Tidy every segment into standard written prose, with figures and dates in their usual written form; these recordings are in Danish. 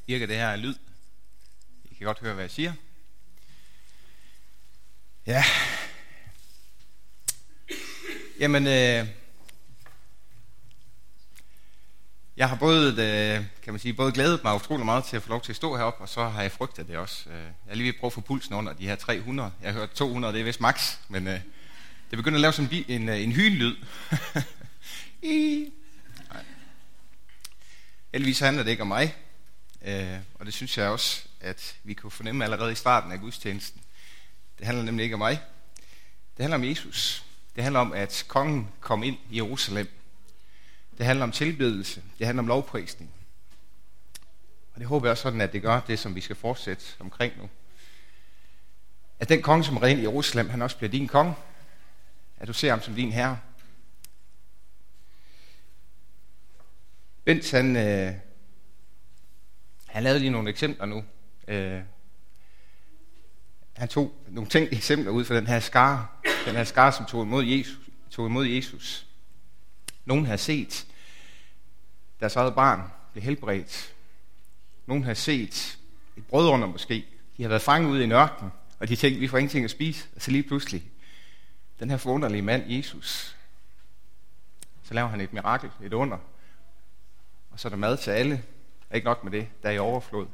Virker det her lyd? I kan godt høre, hvad jeg siger. Ja. Jamen, jeg har både glædet mig utrolig meget til at få lov til at stå heroppe, og så har jeg frygtet det også. Jeg er lige ved at prøve at få pulsen under de her 300. Jeg har hørt 200, det er vist max, men det begynder at lave som en hylelyd. Heldigvis handler det ikke om mig, og det synes jeg også, at vi kunne fornemme allerede i starten af gudstjenesten. Det handler nemlig ikke om mig. Det handler om Jesus. Det handler om, at kongen kom ind i Jerusalem. Det handler om tilbedelse. Det handler om lovprisning. Og det håber jeg også sådan, at det gør det, som vi skal fortsætte omkring nu. At den konge, som er ind i Jerusalem, han også bliver din konge. At du ser ham som din herre. Bent, han lavede lige nogle eksempler nu. Han tog nogle eksempler ud fra den her skare, som tog imod Jesus. Nogen har set deres eget barn blive helbredt. Nogen har set et brødunder måske. De har været fanget ude i en ørken, og de tænkte, vi får ingenting at spise. Og så lige pludselig, den her forunderlige mand, Jesus, så laver han et mirakel, et under. Og så er der mad til alle. Og ikke nok med det, der er i overflod.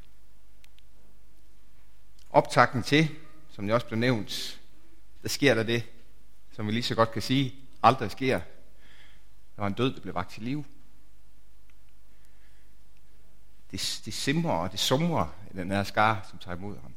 Optakten til, som det også blev nævnt, der sker der det, som vi lige så godt kan sige, aldrig sker. Der var en død, der blev vakt til liv. Det simrer og det sumrer i den her skare, som tager imod ham.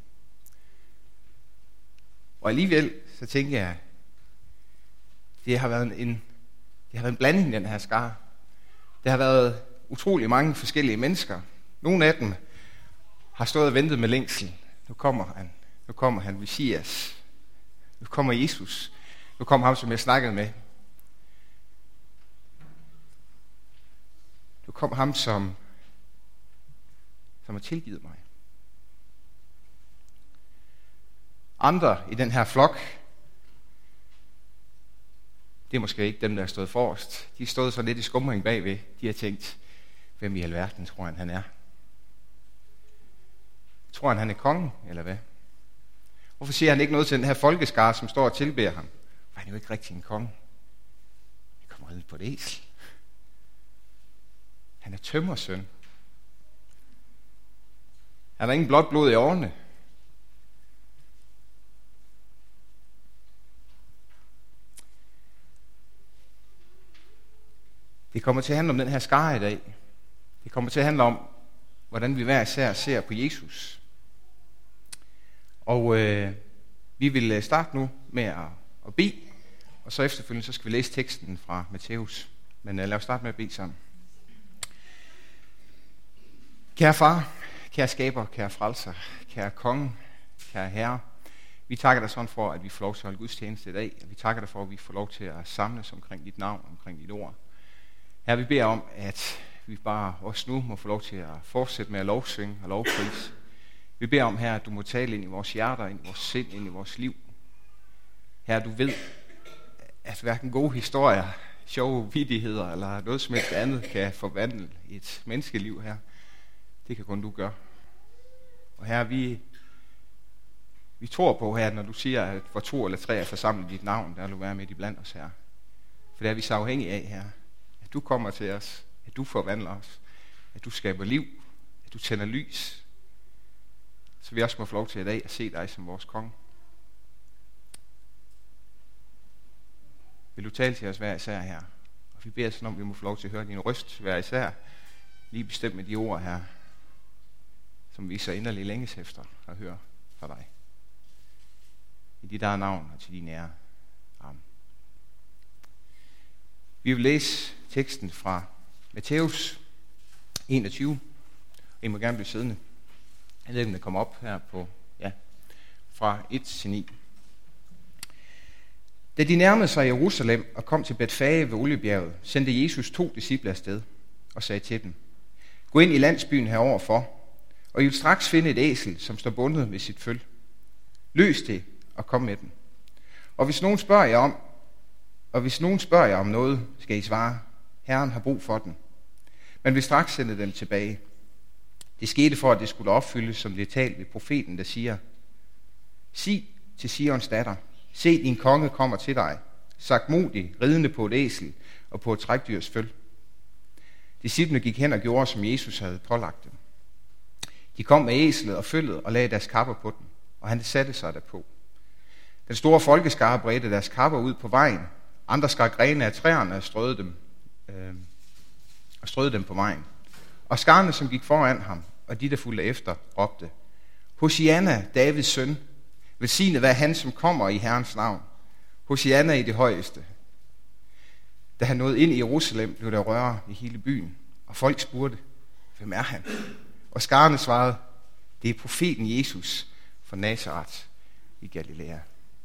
Og alligevel, så tænker jeg, det har været en blanding i den her skare. Der har været utrolig mange forskellige mennesker. Nogle af dem har stået og ventet med længsel. Nu kommer han, Messias. Nu kommer Jesus. Nu kommer ham, som jeg snakkede med. Nu kommer ham, som har tilgivet mig. Andre i den her flok, det er måske ikke dem, der har stået forrest. De har stået så lidt i skumring bagved. De har tænkt, hvem i alverden tror han er? Tror han er kongen, eller hvad? Hvorfor siger han ikke noget til den her folkeskare, som står og tilbeder ham? For han er jo ikke rigtig en konge. Han kommer ridende på et æsel. Han er tømmersøn. Han har ingen blåt blod i årene. Det kommer til at handle om den her skare i dag. Det kommer til at handle om, hvordan vi hver især ser på Jesus. Og vi vil starte nu med at bede, og så efterfølgende så skal vi læse teksten fra Matthæus. Men lad os starte med at bede sammen. Kære far, kære skaber, kære frelser, kære konge, kære herre, vi takker dig sådan for, at vi får lov til at holde gudstjeneste i dag, og vi takker dig for, at vi får lov til at samles omkring dit navn, omkring dit ord. Herre, vi beder om, at vi bare også nu må få lov til at fortsætte med at lovsynge og lovprise. Vi beder om, Herre, at du må tale ind i vores hjerter, ind i vores sind, ind i vores liv. Herre, du ved, at hverken gode historier, sjove vittigheder eller noget som helst andet kan forvandle et menneskeliv her. Det kan kun du gøre. Og Herre, vi tror på, Herre, når du siger, at hvor 2 eller 3 er forsamlet i dit navn, der vil du være midt i blandt os, Herre. For det er vi så afhængige af, Herre. At du kommer til os, at du forvandler os, at du skaber liv, at du tænder lys, så vi også må få lov til i dag at se dig som vores konge. Vil du tale til os hver især her? Og vi beder sådan om, vi må få lov til at høre din røst hver især, lige bestemt med de ord her, som vi så inderligt længes efter at høre fra dig. I dit eget navn og til din ære. Amen. Vi vil læse teksten fra Matthæus 21. I må gerne blive siddende. Jeg ved ikke, om det kommer op her på, fra 1 til 9. Da de nærmede sig Jerusalem og kom til Betfage ved Oliebjerget, sendte Jesus 2 disciple afsted og sagde til dem: Gå ind i landsbyen heroverfor, og I vil straks finde et æsel, som står bundet ved sit føl. Løs det og kom med den. Og hvis nogen spørger jer om noget, skal I svare: Herren har brug for den. Men vil straks sende dem tilbage. Det skete for, at det skulle opfyldes, som det er talt ved profeten, der siger: Sig til Sions datter, se, din konge kommer til dig, sagtmodig, ridende på et æsel og på et trækdyrs føl. Disciplene gik hen og gjorde, som Jesus havde pålagt dem. De kom med æslet og følget og lagde deres kapper på den, og han satte sig derpå. Den store folkeskare bredte deres kapper ud på vejen. Andre skar grene af træerne og strøede dem på vejen. Og skarne, som gik foran ham, og de, der fulgte efter, råbte: Hosianna, Davids søn, velsignet være han, som kommer i Herrens navn. Hosianna i det højeste. Da han nåede ind i Jerusalem, blev der røre i hele byen, og folk spurgte: Hvem er han? Og skarne svarede: Det er profeten Jesus fra Nazaret i Galilea.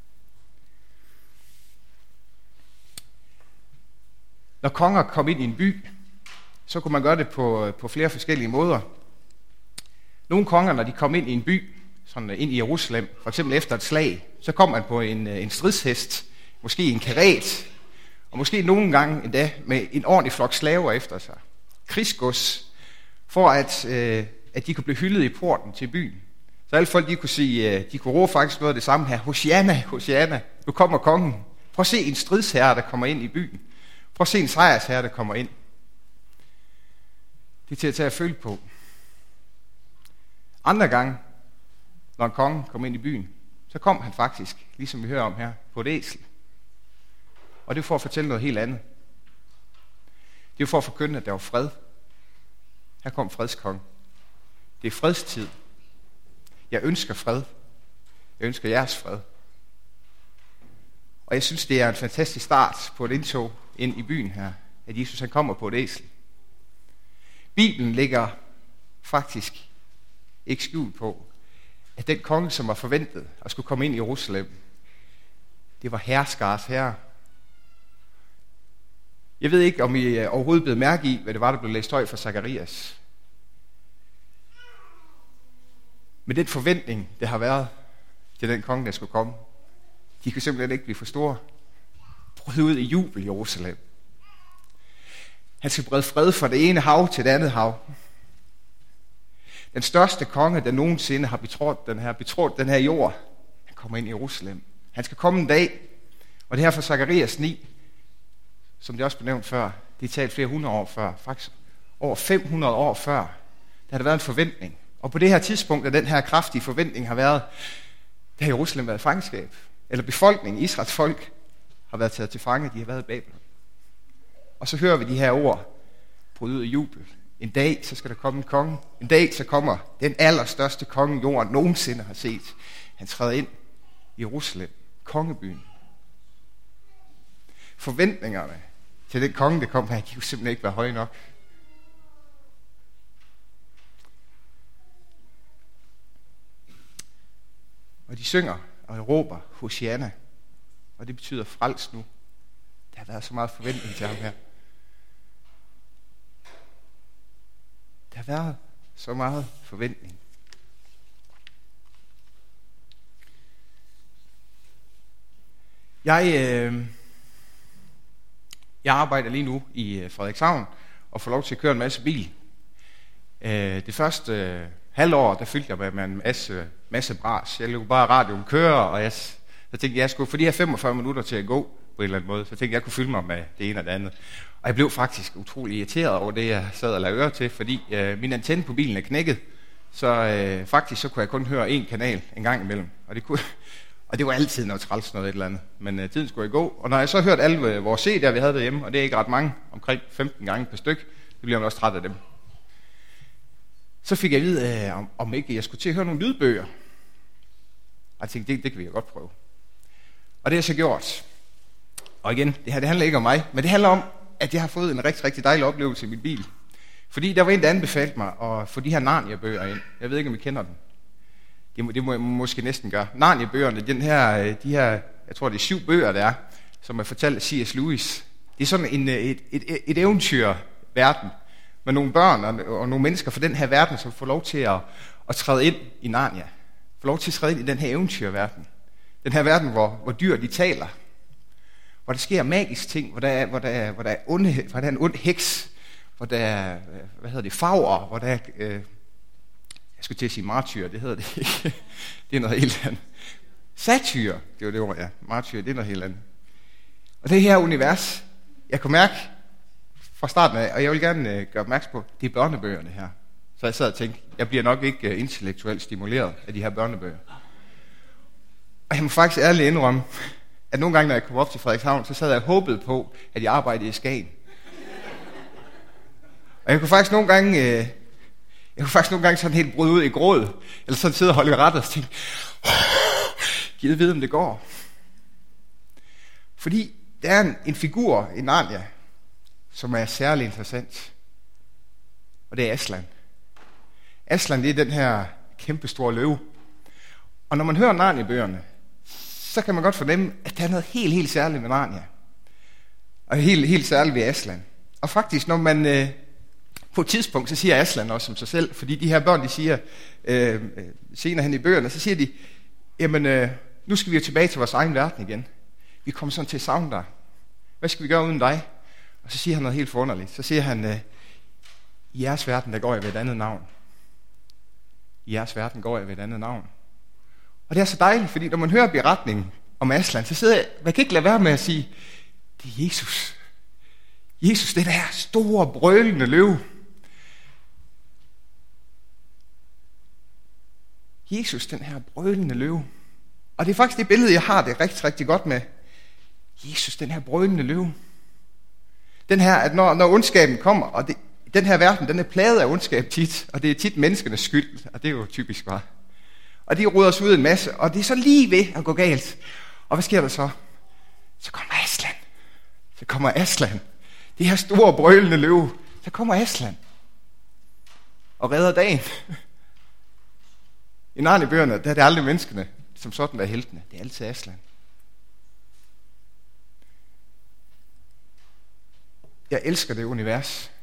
Når konger kom ind i en by, så kunne man gøre det på flere forskellige måder. Nogle konger, når de kom ind i en by, sådan ind i Jerusalem, for eksempel efter et slag, så kom man på en stridshest, måske en karet, og måske nogle gange endda med en ordentlig flok slaver efter sig. Krigsgods, for at de kunne blive hyldet i porten til byen. Så alle folk, de kunne sige, de kunne råbe faktisk noget af det samme her: Hosianna, Hosianna, nu kommer kongen. Prøv at se en stridsherre, der kommer ind i byen. Prøv at se en sejrsherre, der kommer ind. Det er til at tage at føle på. Andre gange, når en konge kom ind i byen, så kom han faktisk, ligesom vi hører om her, på et æsel. Og det er for at fortælle noget helt andet. Det er for at forkynde, at der var fred. Her kom fredskongen. Det er fredstid. Jeg ønsker fred. Jeg ønsker jeres fred. Og jeg synes, det er en fantastisk start på et indtog ind i byen her, at Jesus han kommer på et æsel. Bibelen ligger faktisk ikke skjult på, at den konge, som var forventet at skulle komme ind i Jerusalem, det var herskars herre. Jeg ved ikke, om I overhovedet blev mærke i, hvad det var, der blev læst højt fra Zakarias. Men den forventning, der har været til den konge, der skulle komme, de kan simpelthen ikke blive for store. Brød ud i jubel i Jerusalem. Han skal brede fred fra det ene hav til det andet hav. Den største konge, der nogensinde har betrådt den her jord, han kommer ind i Jerusalem. Han skal komme en dag, og det her fra Zakarias 9, som det også blev nævnt før, det er talt flere hundrede år før, faktisk over 500 år før, der har der været en forventning. Og på det her tidspunkt, da den her kraftige forventning har været, der har Jerusalem været i fangenskab. Eller befolkningen, Israels folk, har været taget til fange, de har været i Babylon. Og så hører vi de her ord bryde ud i jubel. En dag, så skal der komme en konge. En dag, så kommer den allerstørste konge, jorden nogensinde har set. Han træder ind i Jerusalem, kongebyen. Forventningerne til den konge, der kom her, de kunne simpelthen ikke være høje nok. Og de synger og råber Hosianna, og det betyder frels nu. Der har været så meget forventning til ham her. Der har været så meget forventning. Jeg arbejder lige nu i Frederikshavn og får lov til at køre en masse bil. Det første halvår, der fyldte jeg med en masse bras. Jeg lå bare radioen køre, og så tænkte jeg skulle få de her 45 minutter til at gå på en eller anden måde. Så tænkte jeg kunne fylde mig med det ene og det andet. Og jeg blev faktisk utrolig irriteret over det, jeg sad og lavede øre til, fordi min antenne på bilen er knækket. Så faktisk så kunne jeg kun høre én kanal en gang imellem. Og det var altid noget træls noget et eller andet. Men tiden skulle gå. Og når jeg så hørte alle vores CD'er, vi havde derhjemme, og det er ikke ret mange, omkring 15 gange per styk, så bliver man også træt af dem. Så fik jeg at vide, om ikke jeg skulle til at høre nogle lydbøger. Og jeg tænkte, det kan vi jo godt prøve. Og det har jeg så gjort. Og igen, det handler ikke om mig, men det handler om, at jeg har fået en rigtig, rigtig dejlig oplevelse i min bil. Fordi der var en, der anbefalede mig at få de her Narnia-bøger ind. Jeg ved ikke, om I kender dem. Det må jeg måske næsten gøre. Narnia-bøgerne, de her, jeg tror det er 7 bøger, der er, som er fortalt af C.S. Lewis. Det er sådan et eventyrverden med nogle børn og nogle mennesker fra den her verden, som får lov til at træde ind i Narnia. Får lov til at træde ind i den her eventyrverden. Den her verden, hvor dyr de taler. Hvor der sker magiske ting, hvor der er en ond heks, hvor der er, fagre, hvor der er Jeg skulle til at sige martyr, det hedder det ikke. Det er noget helt andet. Satyr, det var det ord, ja. Martyr, det er noget helt andet. Og det her univers, jeg kunne mærke fra starten af, og jeg vil gerne gøre opmærksom på, det er børnebøgerne her. Så jeg sad og tænkte, jeg bliver nok ikke intellektuelt stimuleret af de her børnebøger. Og jeg må faktisk ærligt indrømme, at nogle gange, når jeg kom op til Frederikshavn, så sad jeg og håbede på, at jeg arbejdede i Skagen. Og jeg kunne faktisk nogle gange sådan helt bryde ud i gråd, eller sådan sidde og holde ret og tænke, givet vide, om det går. Fordi der er en figur i Narnia, som er særlig interessant. Og det er Aslan. Aslan, det er den her kæmpe store løve. Og når man hører Narnia-bøgerne, så kan man godt fornemme, at der er noget helt særligt med Narnia. Og helt særligt ved Aslan. Og faktisk, når man på et tidspunkt, så siger Aslan også om sig selv, fordi de her børn, de siger senere hen i bøgerne, så siger de, jamen, nu skal vi jo tilbage til vores egen verden igen. Vi kommer sådan til at savne dig. Hvad skal vi gøre uden dig? Og så siger han noget helt forunderligt. Så siger han, i jeres verden, der går jeg ved et andet navn. I jeres verden går jeg ved et andet navn. Og det er så dejligt, fordi når man hører beretningen om Aslan, så sidder man kan ikke lade være med at sige, det er Jesus. Jesus, det der store, brølende løve. Jesus, den her brølende løve. Og det er faktisk det billede, jeg har det rigtig godt med. Jesus, den her brølende løve. Den her, at når ondskaben kommer, og den her verden, den er plaget af ondskab tit, og det er tit menneskenes skyld, og det er jo typisk bare. Og de roder os ud en masse, og det er så lige ved at gå galt. Og hvad sker der så? Så kommer Aslan. Så kommer Aslan. Det her store, brølende løve. Så kommer Aslan. Og redder dagen. I Narnia-bøgerne, der er det aldrig menneskene, som sådan der er heltene. Det er altid Aslan. Jeg elsker det univers.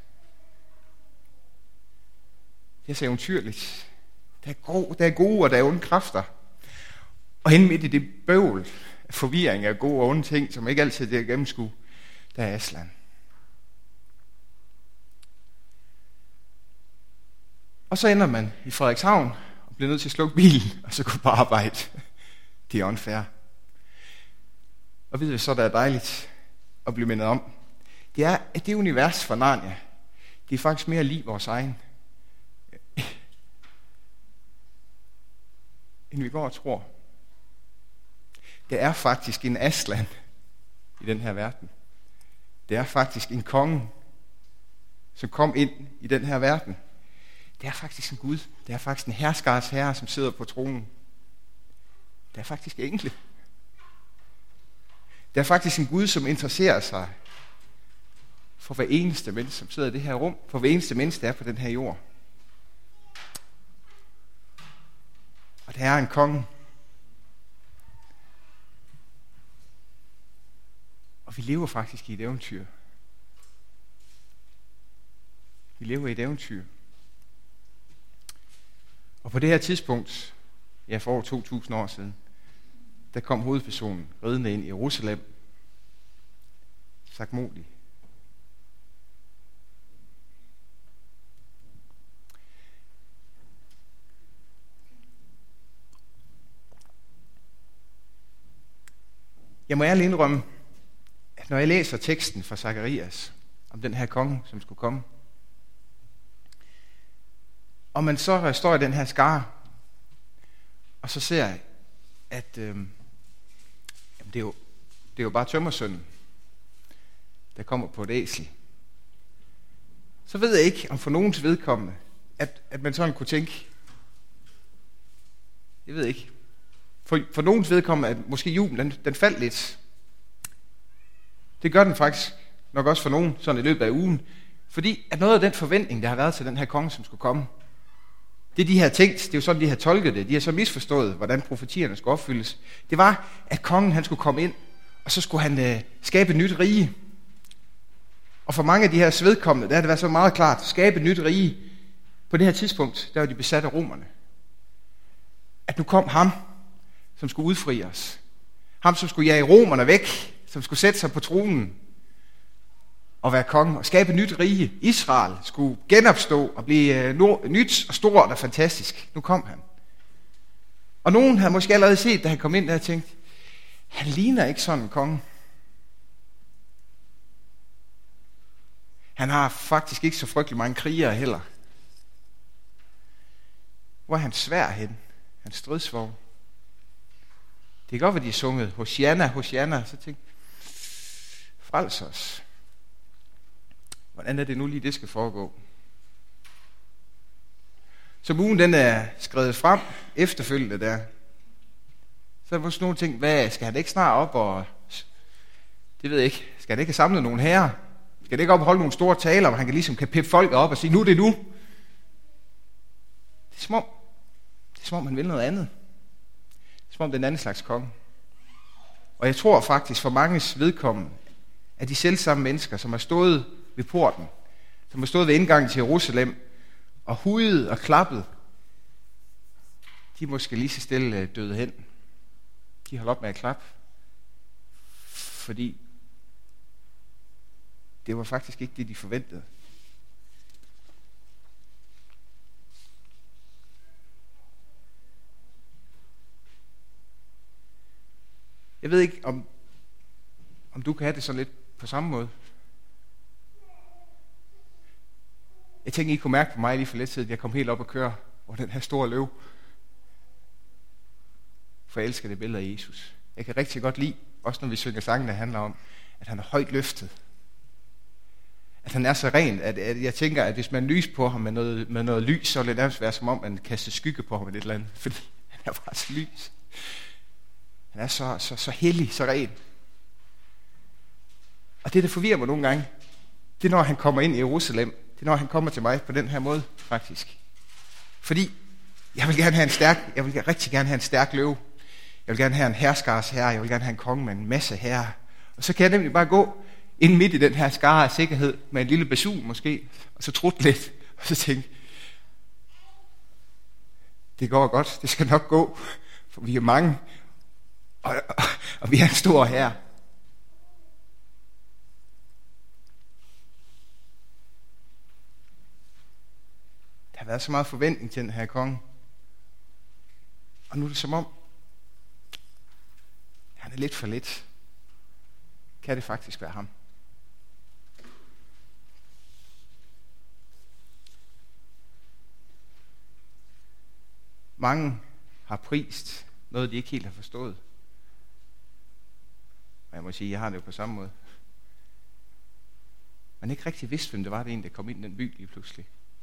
Det er så eventyrligt. Der er gode og der er onde kræfter. Og hen midt i det bøvl af forvirring af gode og onde ting, som ikke altid er gennemskue, der er Aslan. Og så ender man i Frederikshavn og bliver nødt til at slukke bilen, og så gå på arbejde. Det er unfair. Og ved du så, der er dejligt at blive mindet om, det er, at det univers for Narnia, det er faktisk mere lig vores egen, end vi går og tror. Der er faktisk en Aslan i den her verden. Der er faktisk en konge, som kom ind i den her verden. Der er faktisk en Gud. Der er faktisk en herskers herre, som sidder på tronen. Der er faktisk engle. Der er faktisk en Gud, som interesserer sig for hver eneste menneske, som sidder i det her rum. For hver eneste menneske, der er på den her jord. Og der er en konge. Og vi lever faktisk i et eventyr. Vi lever i et eventyr. Og på det her tidspunkt, ja, for over 2000 år siden, der kom hovedpersonen ridende ind i Jerusalem, sagtmodig. Jeg må ærligt indrømme, at når jeg læser teksten fra Zakarias om den her konge, som skulle komme, og man så står i den her skare, og så ser jeg, at det er jo bare tømmersønnen, der kommer på et æsel. Så ved jeg ikke, om for nogens vedkommende, at man sådan kunne tænke, jeg ved ikke, for nogens vedkommende, at måske julen, den faldt lidt. Det gør den faktisk nok også for nogen, sådan i løbet af ugen. Fordi at noget af den forventning, der har været til den her konge, som skulle komme, det de har tænkt, det er jo sådan, de har tolket det. De har så misforstået, hvordan profetierne skulle opfyldes. Det var, at kongen han skulle komme ind, og så skulle han skabe et nyt rige. Og for mange af de her svedkommende, der har det været så meget klart, skabe et nyt rige. På det her tidspunkt, der var de besat af romerne. At nu kom ham, som skulle udfri os. Ham, som skulle jage romerne væk, som skulle sætte sig på tronen. at være konge og skabe et nyt rige. Israel skulle genopstå og blive nyt og stort og fantastisk. Nu kom han. Og nogen havde måske allerede set, da han kom ind der og tænkt, han ligner ikke sådan en konge. Han har faktisk ikke så frygtelig mange krigere heller. Hvor er han svær hen? Hans stridsvogn. Det kan godt være, de er sunget Hosianna, Hosianna. Så tænkte frels os. Hvordan er det nu lige, det skal foregå? Som ugen den er skrevet frem efterfølgende der, så er der måske nogle ting, hvad skal han ikke snart op og, det ved jeg ikke, skal han ikke have samlet nogle herrer? Skal han ikke op og holde nogle store taler, hvor han ligesom kan pippe folk op og sige, nu er det nu? Det er som om han vil noget andet. Det er som om det er en anden slags konge. Og jeg tror faktisk for manges vedkommende, at de selvsamme mennesker, som har stået ved porten, som har stået ved indgangen til Jerusalem, og hudet og klappet, de er måske lige så stille døde hen. De holder op med at klappe, fordi det var faktisk ikke det, de forventede. Jeg ved ikke, om du kan have det sådan lidt på samme måde. Jeg tænker, I kunne mærke på mig lige for lidt siden, at jeg kom helt op og køre over den her store løv. For jeg elsker det billede af Jesus. Jeg kan rigtig godt lide, også når vi synger sangen, der handler om, at han er højt løftet. At han er så ren, at jeg tænker, at hvis man lyser på ham med noget lys, så vil det nærmest være som om, man kaster skygge på ham med et eller andet. Fordi han er bare så lys. Han er så hellig, så ren. Og det, der forvirrer mig nogle gange, det er, når han kommer ind i Jerusalem. Det er, når han kommer til mig på den her måde, faktisk. Fordi jeg vil rigtig gerne have en stærk løve. Jeg vil gerne have en herskars herre. Jeg vil gerne have en konge med en masse herre. Og så kan jeg nemlig bare gå ind midt i den her skare af sikkerhed med en lille basun måske, og så trutte lidt, og så tænke, det går godt, det skal nok gå, for vi er mange, og vi er en stor herre. Der har været så meget forventning til den her konge, og nu er det som om, han er lidt for lidt. Kan det faktisk være ham? Mange har prist noget, de ikke helt har forstået. Og jeg må sige, jeg har det jo på samme måde. Man ikke rigtig vidste, hvem det var, der kom ind i den by lige pludselig.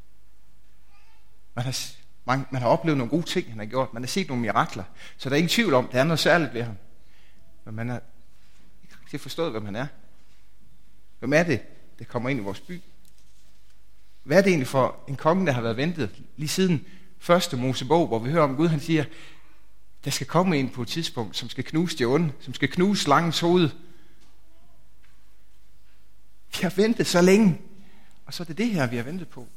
Man har oplevet nogle gode ting, han har gjort. Man har set nogle mirakler. Så der er ingen tvivl om, der er noget særligt ved ham. Men man har ikke rigtig forstået, hvem han er. Hvem er det, der kommer ind i vores by? Hvad er det egentlig for en konge, der har været ventet lige siden første Mosebog, hvor vi hører om Gud, han siger, der skal komme en på et tidspunkt, som skal knuse de onde, som skal knuse slangens hoved. Vi har ventet så længe, og så er det her, vi har ventet på.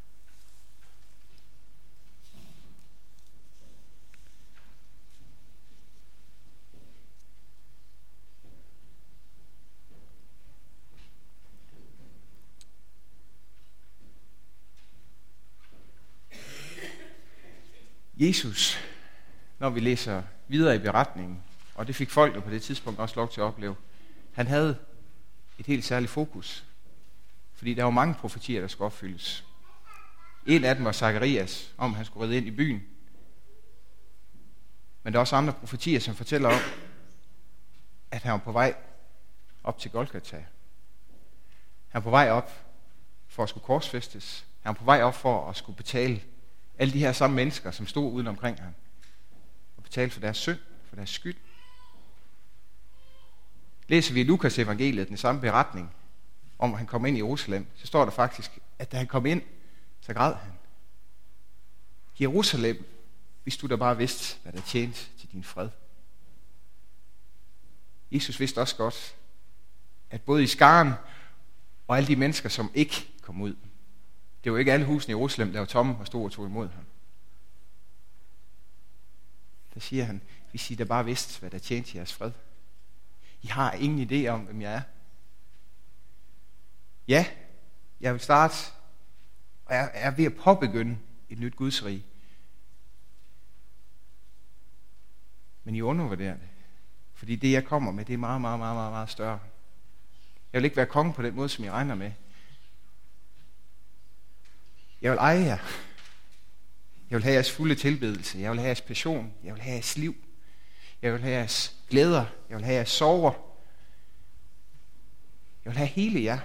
Jesus, når vi læser videre i beretningen, og det fik folkene på det tidspunkt også lov til at opleve, han havde et helt særligt fokus, fordi der var mange profetier, der skulle opfyldes. En af dem var Zakarias, om han skulle ride ind i byen. Men der er også andre profetier, som fortæller om, at han var på vej op til Golgata. Han var på vej op for at skulle korsfæstes. Han var på vej op for at skulle betale alle de her samme mennesker, som stod uden omkring ham, og betale for deres synd, for deres skyld. Læser vi i Lukas evangeliet den samme beretning, om at han kom ind i Jerusalem, så står der faktisk, at da han kom ind, så græd han. Jerusalem, hvis du da bare vidste, hvad der tjente til din fred. Jesus vidste også godt, at både i skaren og alle de mennesker, som ikke kom ud, det var ikke alle husene i Jerusalem, der var tomme og stod og tog imod ham. Der siger han, hvis I da bare vidste, hvad der tjente til jeres fred. I har ingen idé om, hvem jeg er. Ja, jeg vil starte, og jeg er ved at påbegynde et nyt Gudsrige. Men I undervurderer det. Fordi det, jeg kommer med, det er meget, meget, meget, meget, meget større. Jeg vil ikke være konge på den måde, som I regner med. Jeg vil eje jer. Jeg vil have jeres fulde tilbedelse. Jeg vil have jeres passion. Jeg vil have jeres liv. Jeg vil have jeres glæder. Jeg vil have jeres sorger. Jeg vil have hele jer.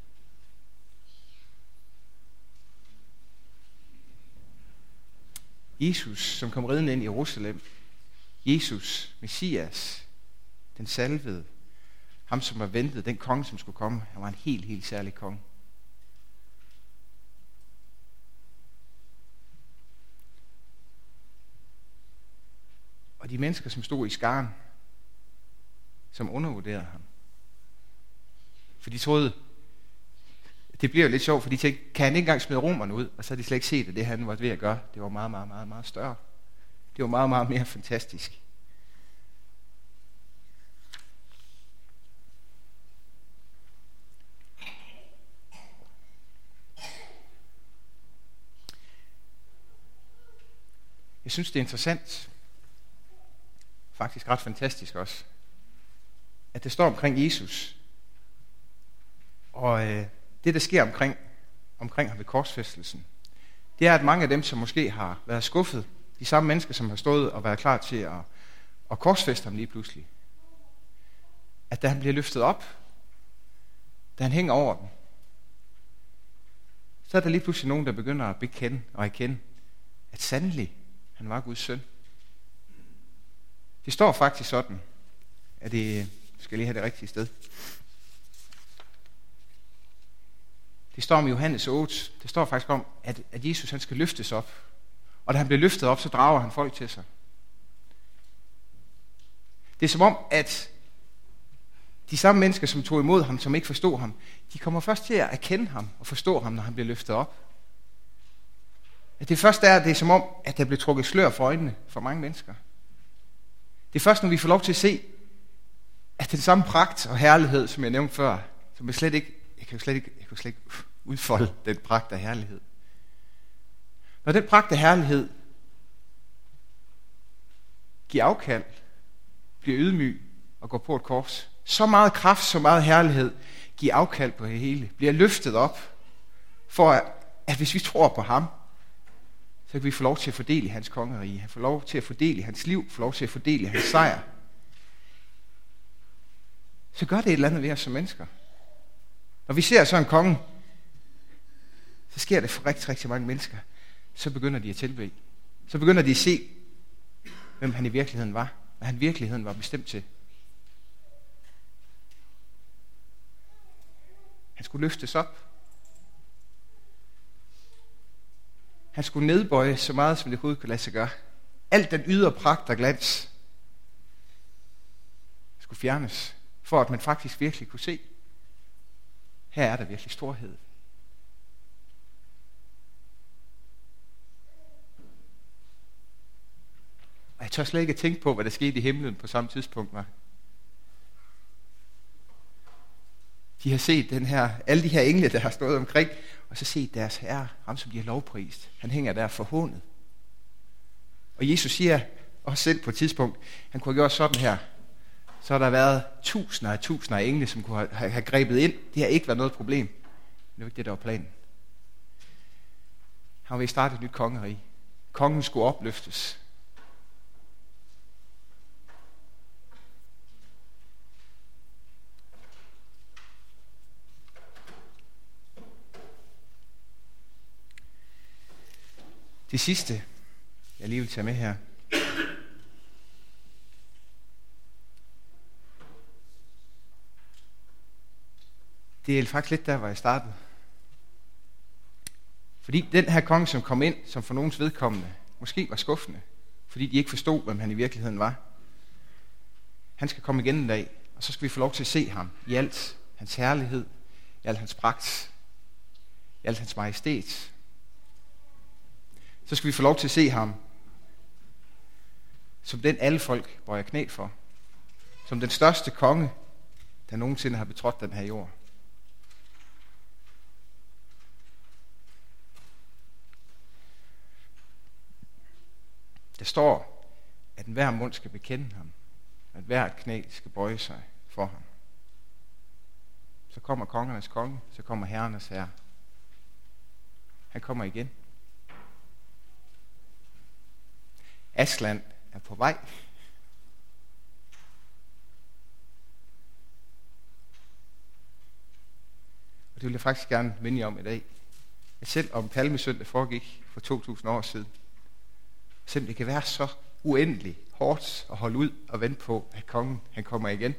Jesus, som kom ridende ind i Jerusalem. Jesus, Messias, den salvede. Ham, som var ventet, den konge, som skulle komme. Han var en helt, helt særlig konge. Og de mennesker, som stod i skaren, som undervurderede ham. For de troede, det bliver jo lidt sjovt, for de tænkte, kan han ikke engang smide romerne ud? Og så har de slet ikke set, at det han var ved at gøre, det var meget, meget, meget, meget større. Det var meget, meget mere fantastisk. Jeg synes, det er interessant, faktisk ret fantastisk også, at det står omkring Jesus. Og det, der sker omkring ham ved korsfæstelsen, det er, at mange af dem, som måske har været skuffet, de samme mennesker, som har stået og været klar til at korsfæste ham lige pludselig, at da han bliver løftet op, da han hænger over dem, så er der lige pludselig nogen, der begynder at bekende og erkende, at sandelig, han var Guds søn. Det står faktisk sådan, at det skal lige have det rigtige sted. Det står om Johannes 8. Det står faktisk om, at Jesus han skal løftes op. Og da han bliver løftet op, så drager han folk til sig. Det er som om, at de samme mennesker, som tog imod ham, som ikke forstod ham, de kommer først til at erkende ham og forstå ham, når han bliver løftet op. At det første er, at det er som om, at der bliver trukket slør for øjnene for mange mennesker. Det er først, når vi får lov til at se, at den samme pragt og herlighed, som jeg nævnte før, som jeg kan jo slet ikke udfolde den pragt og herlighed. Når den pragt og herlighed giver afkald, bliver ydmyg og går på et kors, så meget kraft, så meget herlighed, giver afkald på det hele, bliver løftet op, for at hvis vi tror på ham, så kan vi få lov til at fordele i hans kongerige, få lov til at fordele i hans liv, få lov til at fordele i hans sejr. Så gør det et eller andet ved os som mennesker. Når vi ser sådan en konge, så sker det for rigtig, rigtig mange mennesker. Så begynder de at tilbede. Så begynder de at se, hvem han i virkeligheden var. Hvad han i virkeligheden var bestemt til. Han skulle løftes op. Han skulle nedbøje så meget, som det overhovedet kunne lade sig gøre. Alt den ydre pragt og glans skulle fjernes, for at man faktisk virkelig kunne se, her er der virkelig storhed. Og jeg tør slet ikke at tænke på, hvad der skete i himlen på samme tidspunkt. Var. De har set alle de her engle, der har stået omkring, og så set deres herre, ham som de har lovprist. Han hænger der forhånet. Og Jesus siger også selv på et tidspunkt, han kunne have gjort sådan her. Så har der været tusinder af engle, som kunne have grebet ind. Det har ikke været noget problem. Men det var ikke det, der var planen. Han vil starte et nyt kongerige. Kongen skulle opløftes. Det sidste, jeg lige vil tage med her, det er faktisk lidt der, hvor jeg startede. Fordi den her konge, som kom ind, som for nogens vedkommende, måske var skuffende, fordi de ikke forstod, hvem han i virkeligheden var. Han skal komme igen en dag, og så skal vi få lov til at se ham i alt hans herlighed, i alt hans pragt, i alt hans majestæt. Så skal vi få lov til at se ham som den alle folk bøjer knæ for. Som den største konge, der nogensinde har betrådt den her jord. Der står, at enhver mund skal bekende ham, at hvert knæ skal bøje sig for ham. Så kommer kongernes konge, så kommer herrenes herre. Han kommer igen. Aslan er på vej. Og det vil jeg faktisk gerne minde jer om i dag. At selv om Palmesøndag foregik for 2000 år siden, selvom det kan være så uendeligt hårdt at holde ud og vente på, at kongen han kommer igen.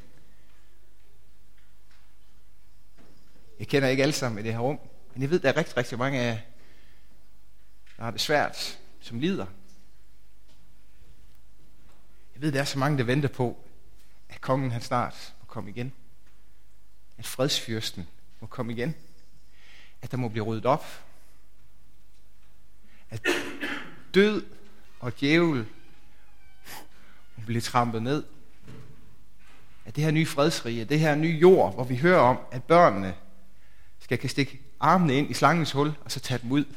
Jeg kender ikke alle sammen i det her rum, men jeg ved, der er rigtig, rigtig mange af jer, der har det svært, som lider. Jeg ved, der er så mange, der venter på, at kongen han snart må komme igen. At fredsfyrsten må komme igen. At der må blive ryddet op. At død og djævel må blive trampet ned. At det her nye fredsrige, det her nye jord, hvor vi hører om, at børnene kan stikke armene ind i slangens hul, og så tage dem ud.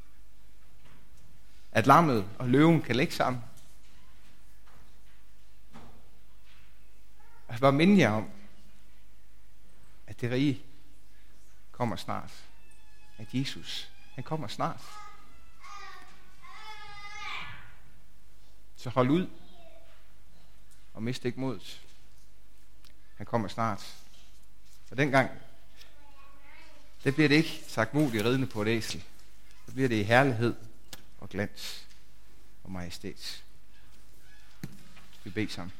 At lammet og løven kan ligge sammen. Jeg vil bare minde jer om, at det rige kommer snart. At Jesus, han kommer snart. Så hold ud og mist ikke modet. Han kommer snart. Og dengang, det bliver det ikke sagt modigt ridende på et æsel. Det bliver det i herlighed og glans og majestæt. Vi beder sammen.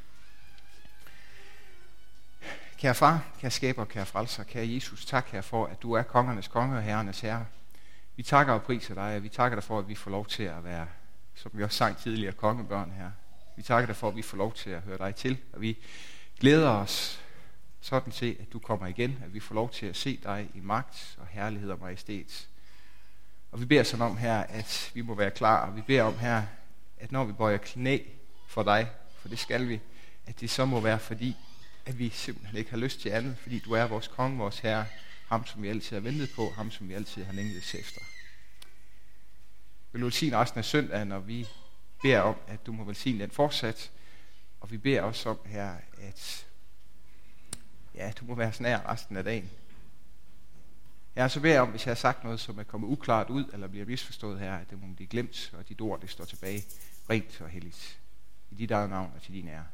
Kære far, kære skaber, kære frelser, kære Jesus, tak her for, at du er kongernes konge og herrenes herre. Vi takker og priser dig, og vi takker dig for, at vi får lov til at være, som vi også sang tidligere, kongebørn her. Vi takker dig for, at vi får lov til at høre dig til, og vi glæder os sådan til, at du kommer igen, at vi får lov til at se dig i magt og herlighed og majestæt. Og vi beder sådan om her, at vi må være klar, og vi beder om her, at når vi bøjer knæ for dig, for det skal vi, at det så må være fordi, at vi simpelthen ikke har lyst til andet, fordi du er vores konge, vores herre, ham som vi altid har ventet på, ham som vi altid har længet efter. Vil du velsigne resten af søndagen, og vi beder om, at du må velsigne den fortsat, og vi beder også om her, at du må være så nær resten af dagen. Så beder jeg om, hvis jeg har sagt noget, som er kommet uklart ud, eller bliver misforstået her, at det må blive glemt, og dit ord, det står tilbage rent og helligt. I dit eget navn og til din ære.